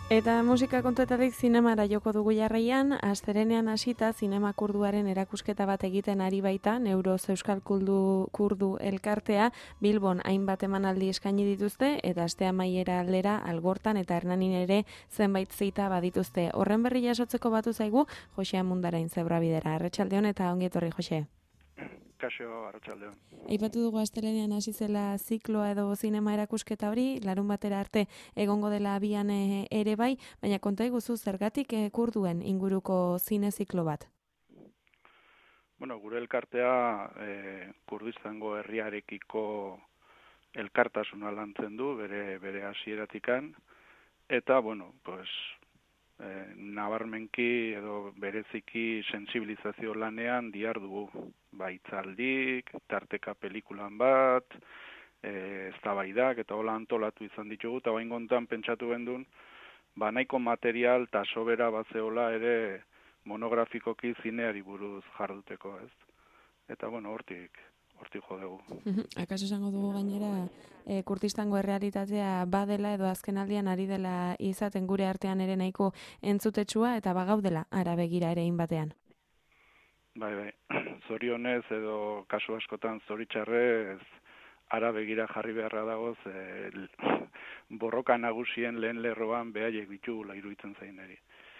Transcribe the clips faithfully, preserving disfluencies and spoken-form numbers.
Eta musika kontuetatik zinemara joko dugu jarraian, astelehenean hasita zinema kurduaren erakusketa bat egiten ari baita, Neuroz Euskal Kurdu, Kurdu elkartea, Bilbon hainbat emanaldi eskaini dituzte, eta aste amaiera aldera Algortan eta Hernanin ere zenbait zita badituzte. Horren berri jasotzeko batu zaigu, Jose Amundarain Zebrabidera. Arratsaldeon eta ongi etorri, Jose. Kaixo, arratsaldeon. Aipatu dugu astelehenean hasi zela zikloa edo zinema erakusketa hori, larun batera arte egongo dela abian ere bai, baina konta iguzu zergatik kurduen inguruko zine ziklo bat? Bueno, gure elkartea eh, Kurdistango herriarekiko elkartasuna lantzen du, bere bere hasieratikan, eta, bueno, pues, eh, nabarmenki edo bereziki sensibilizazio lanean dihar dugu. Ba, hitzaldik, tarteka pelikulan bat, eh, eztabaidak eta hola antolatu izan ditugu, eta bain gontan pentsatu gendun, ba, nahiko material eta sobera bat zehola ere monografikoki zineari buruz jarduteko, ez? Eta, bueno, hortik, hortik jo dugu. Akaso esango dugu gainera, e, Kurdistango errealitatea badela edo azkenaldian ari dela izaten gure artean ere nahiko entzutetsua eta bagaudela ara begira ere batean. Bai, bai, zorionez edo kasu askotan zoritxarrez ara begira jarri beharra dagoz, e, borroka nagusien lehen lerroan behaiek bitugula iruditzen zaineri.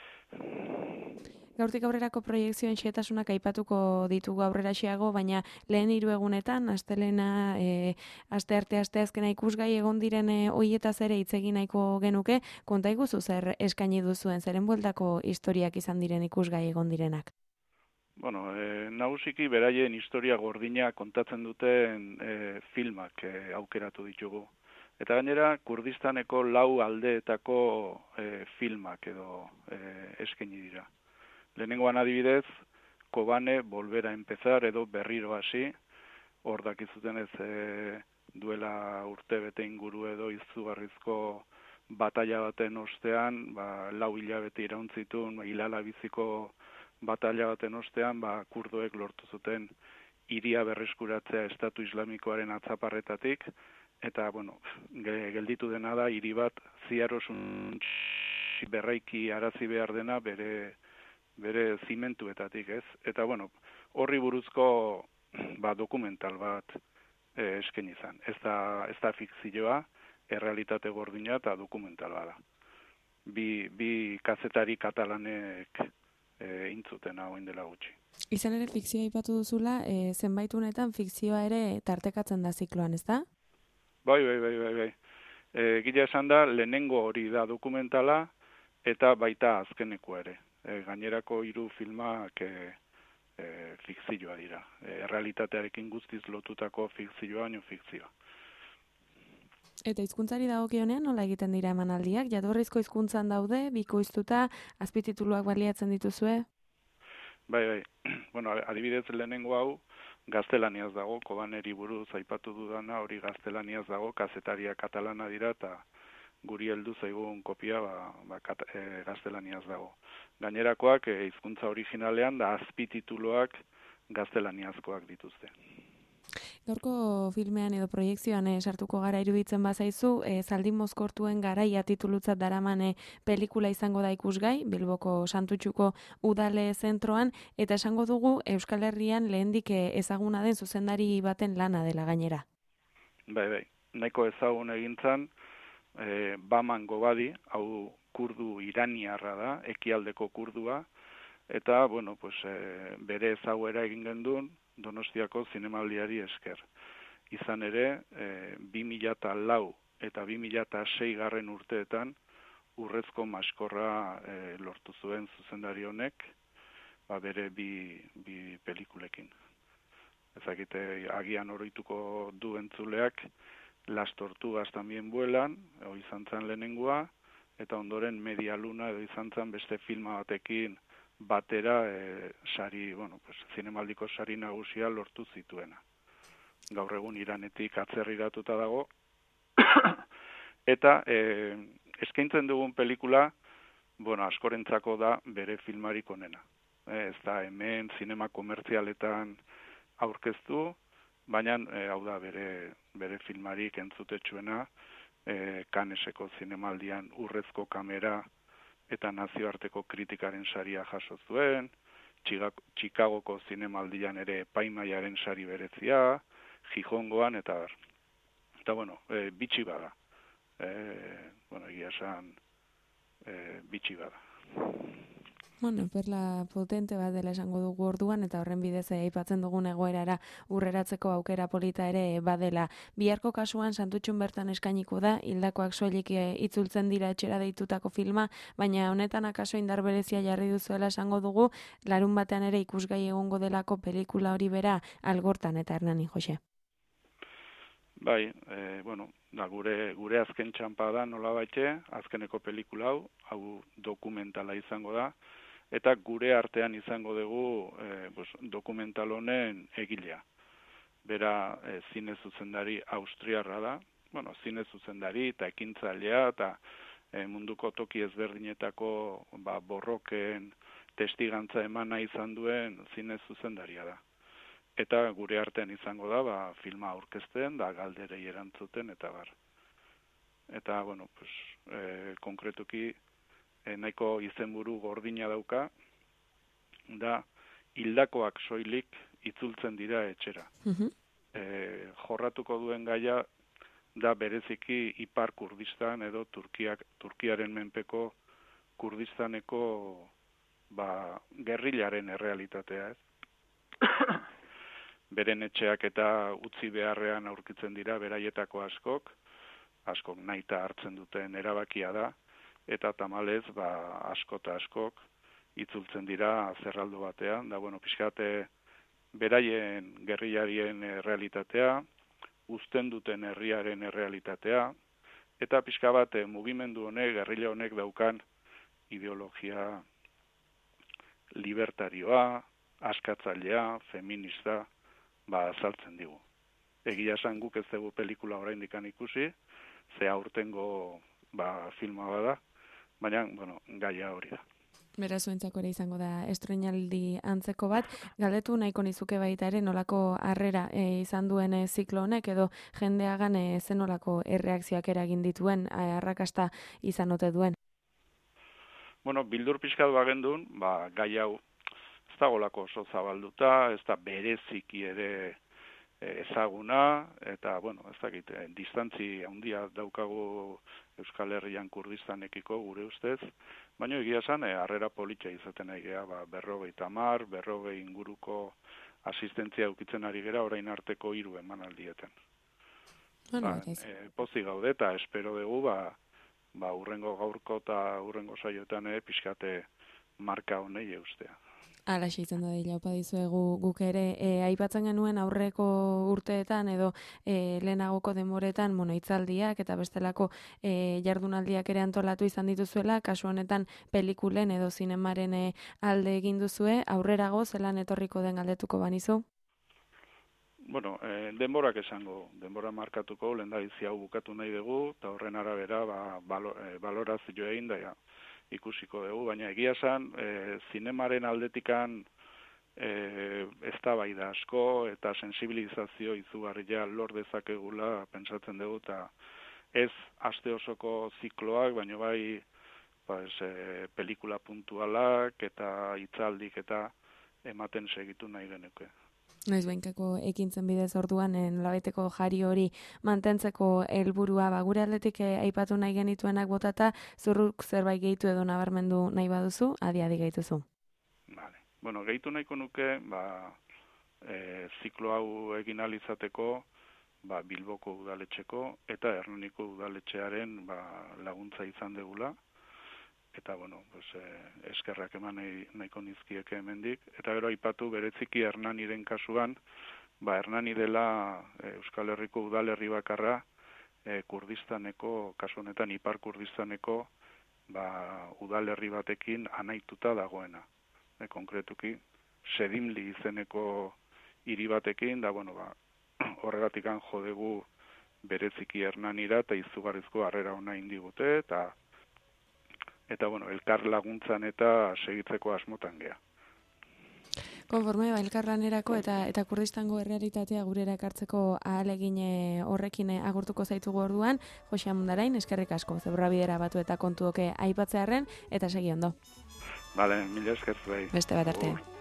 Gaurtik aurrerako proiekzioen xehetasunak aipatuko ditugu aurreraxeago, baina lehen hiru egunetan, astelena, e, aste arte aste azkena ikusgai egon diren e, hoietaz ere hitz egin nahiko genuke, konta iguzu zer eskaini duzuen, zeren bueltako historiak izan diren ikusgai egon direnak? Bueno, e, nagusiki beraien historia gordina kontatzen duten e, filmak e, aukeratu ditugu. Eta gainera, Kurdistaneko lau aldeetako e, filmak edo e, eskaini dira. Lehenengoan adibidez, Kobane Volver a Empezar edo berriro hasi, hor dakizuten ez e, duela urte bete inguru edo izugarrizko batalla baten ostean, ba, lau hilabete irauntzitun, hilala biziko batalla baten ostean, ba, kurdoek lortu zuten hiria berreskuratzea Estatu Islamikoaren atzaparretatik, eta, bueno, gelditu dena da, hiri bat ziarosun berraiki arazi behar dena bere bere zimentuetatik, ez? Eta, bueno, horri buruzko ba, dokumental bat e, eskaini izan. Ez da, ez da fikzioa, errealitate gordina eta dokumental bada. Bi, bi kazetari katalanek e, intzuten hau indela gutxi. Izan ere fikzioa aipatu duzula, e, zenbait unetan fikzioa ere tartekatzen da zikloan, ez da? Bai, bai, bai, bai, bai. E, gila esan da, lehenengo hori da dokumentala eta baita azkeneko ere. E, gainerako hiru filmak e, e, fikzioa dira. E, realitatearekin guztiz lotutako fikzioa, baino fikzioa. Eta hizkuntzari dagokionean nola egiten dira emanaldiak? Jatorrizko hizkuntzan daude, bikoiztuta, azpitituluak baliatzen dituzue? Bai, bai. Bueno, adibidez lehenengo hau gaztelaniaz dago, Kobaneri buruz aipatu dudana, hori gaztelaniaz dago, kazetaria katalana dira eta guri heldu zaigun kopia ba, ba, kat, e, gaztelaniaz dago. Gainerakoak e, hizkuntza originalean da azpitituluak gaztelaniazkoak dituzte. Gaurko filmean edo proiekzioan e, sartuko gara iruditzen bazaizu, e, Zaldin Mozkortuen garaia titulutzat daramane pelikula izango da ikusgai, Bilboko Santutxuko udale zentroan, eta esango dugu Euskal Herrian lehendik ezaguna den zuzendari baten lana dela gainera. Bai, bai, nahiko ezagun egintzan, e, Baman Gobadi, hau kurdu iraniarra da, ekialdeko kurdua, eta, bueno, pues, e, bere ezaguera egin gendun, Donostiako zinemaldiari esker. Izan ere, e, bi mila lau eta bi mila sei garren urteetan urrezko maskorra e, lortu zuen zuzendari honek, ba, bere bi, bi pelikulekin. Ezakite, agian oroituko du entzuleak, Las Tortugas también vuelan, o izan zen lehenengoa, eta ondoren Media Luna edo izan zen beste filma batekin batera e, sari, bueno, pues, zinemaldiko sari nagusia lortu zituena. Gaur egun Iranetik atzerriratuta dago. Eta e, eskaintzen dugun pelikula, bueno, askorentzako da bere filmarik onena. E, ez da hemen zinema komertzialetan aurkeztu, baina e, hau da bere, bere filmarik entzutetsuena, e, Kaneseko zinemaldian urrezko kamera eta nazioarteko kritikaren saria jaso zuen, Chicagoko zinemaldian ere epaimaiaren sari berezia, Gijongoan, eta bar. Eta, bueno, e, bitxi bada. E, bueno, egia esan, e, bitxi bada. Bueno, perla potente bat dela esango dugu orduan, eta horren bidez aipatzen dugun egoerara urreratzeko aukera polita ere badela. Biharko kasuan Santutxun bertan eskainiko da, hildakoak soilik itzultzen dira etxera deitutako filma, baina honetan akaso indar berezia jarri duzuela esango dugu, larun batean ere ikusgai egongo delako pelikula hori bera Algortan eta Hernani, Jose. Bai, e, bueno, da gure gure azken txampa da nolabaite, azkeneko pelikula hau, hau dokumentala izango da, eta gure artean izango dugu e, pues, dokumental honen egilea. Bera e, zine zuzendari austriarra da, bueno, zine zuzendari eta ekintzailea eta e, munduko toki ezberdinetako ba, borroken testigantza emana izan duen zine zuzendaria da. Eta gure artean izango da, ba, filma aurkezten, da galderei erantzuten, eta bar. Eta, bueno, pues, e, konkretuki, e, nahiko izenburu gordina dauka, da hildakoak soilik itzultzen dira etxera. Uh-huh. E, jorratuko duen gaia, da bereziki Ipar Kurdistan edo Turkiak, Turkiaren menpeko Kurdistaneko ba, gerrilaren errealitatea, ez? Beren etxeak eta utzi beharrean aurkitzen dira beraietako askok, askok nahita hartzen duten erabakia da, eta tamalez ba, asko eta askok itzultzen dira zerraldo batean, da bueno, pixkate beraien gerrilarien realitatea, uzten duten herriaren errealitatea, eta pixka bat mugimendu honek, gerrila honek daukan ideologia libertarioa, askatzailea, feminista, ba, azaltzen digu. Egia esan guk ez dugu pelikula oraindik ikusi, ze aurtengo ba, filma bada, baina, bueno, gaia hori da. Beraz, zuentzako ere izango da estreinaldi antzeko bat. Galdetu nahiko nizuke baita ere nolako harrera e, izan duen e, ziklo honek, edo jendeagan e, zen nolako erreakzioak eragin dituen, e, arrakasta izan ote duen. Bueno, bildur pixkat bagendun, ba, gai hau ez dagolako oso zabalduta, ez da bereziki ere ezaguna, eta, bueno, ez dakit, distantzi handia daukagu Euskal Herrian Kurdistanekiko gure ustez, baina egia esan, harrera politxa izaten ari gea, ba, berrogei tamar, berrogei inguruko asistentzia eukitzen ari gera, orain arteko hiru emanaldieten. Bueno, ba, e, pozi gaude, eta espero dugu, ba, ba, urrengo gaurko eta urrengo saioetan e, pixkate marka honei eustea. Alaxe izan da dira, opa dizuegu guk ere, e, aipatzen genuen aurreko urteetan edo e, lehenagoko demoretan, bueno, hitzaldiak eta bestelako e, jardunaldiak ere antolatu izan dituzuela, kasu honetan pelikulen edo zinemaren e, alde egin duzue, aurrerago zelan etorriko den galdetuko banizu? Bueno, e, denborak esango, denbora markatuko, lehendabizi hau bukatu nahi dugu, eta horren arabera ba, balo, e, balorazio egin da, ja. Ikusiko dugu, baina egia esan, e, zinemaren aldetikan e, eztabaida asko eta sensibilizazio izugarria lor dezakegula pentsatzen dugu, eta ez aste osoko zikloak, baina bai pues, e, pelikula puntualak eta hitzaldik eta ematen segitu nahi genuke. Noiz behinkako ekintzen bidez orduan nolabaiteko jari hori mantentzeko helburua ba, gure aldetik eh, aipatu nahi genituenak botata, zurruk zerbait gehitu edo nabarmendu nahi baduzu, adi-adi gehituzu. Vale. Bueno, gehitu nahiko nuke, ba, e, ziklo hau egin alizateko, ba, Bilboko udaletxeko eta Hernaniko udaletxearen ba, laguntza izan degula. Eta, bueno, pues, eh, eskerrak eman nahi, nahiko nizkieke hemendik. Eta gero aipatu bereziki Hernaniren kasuan, ba, Hernani dela eh, Euskal Herriko udalerri bakarra, eh, Kurdistaneko, kasu honetan Ipar Kurdistaneko, ba, udalerri batekin anaituta dagoena. E, konkretuki, Sedimli izeneko hiri batekin, da, bueno, ba, horregatikan jodegu bereziki Hernanira, eta izugarrizko harrera ona indigute, eta Eta, bueno, elkar laguntzan eta segitzeko asmotan gea. Konforme, ba, elkarlanerako eta eta Kurdistango errealitatea gurera ekartzeko ahalegin horrekin agurtuko zaitugu orduan, Jose Amundarain, eskerrik asko, Zebrura bidera batu eta kontuoke aipatzearren, eta segi ondo. Vale, mila esker zuei. Beste bat arte.